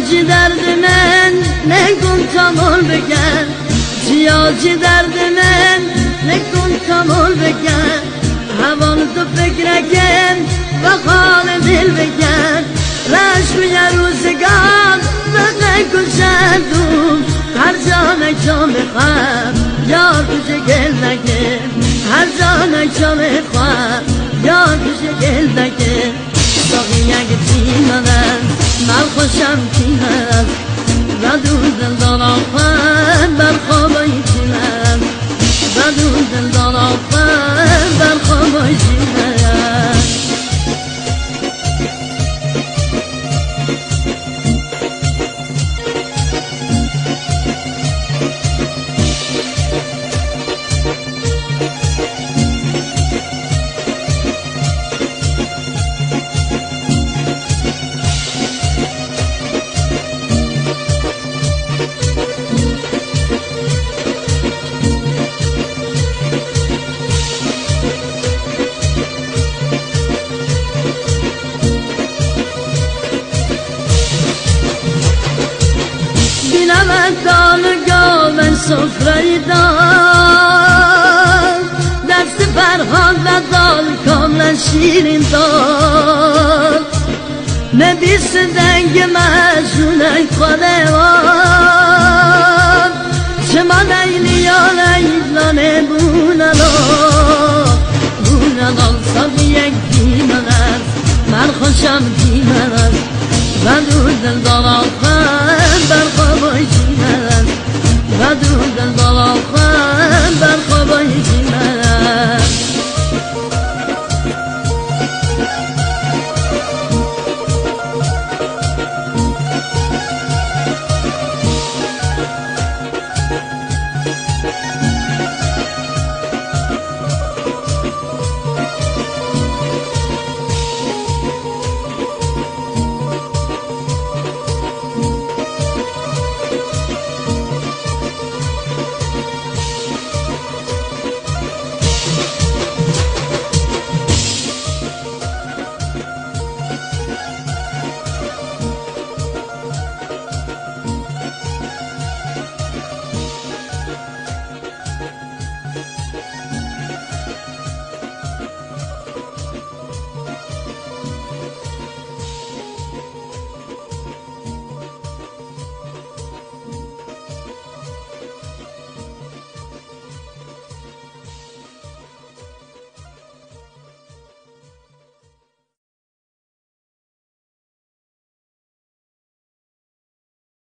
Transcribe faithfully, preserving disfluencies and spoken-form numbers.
جیاجی درد من نکن تمال بکن، جیاجی درد من نکن تمال بکن، حوال تو فکر کن و خال دل بکن، رشم یه روزگار و نکشندون، هر جا نکشم بخواب یار کشه گل نکن، هر جا نکشم بخواب یار کشه گل نکن. ساقی اگه تیمدن من خوشم تیمد و دور دل دارم خواهد بر خوابای تیمد و دور دل دارم خواهد بر خوابای تیمد. دال گاون سفره دال دست فرهاد و دال کاملا شیرین دال نبیس دنگ مجونه خوده وان شما لیلی یا لیلانه بونالا بونالا ساقی یک دیمن است من خوشم دیمن است و دور دل دارم خواهد بر خوابای جیمن است و دور دل دارم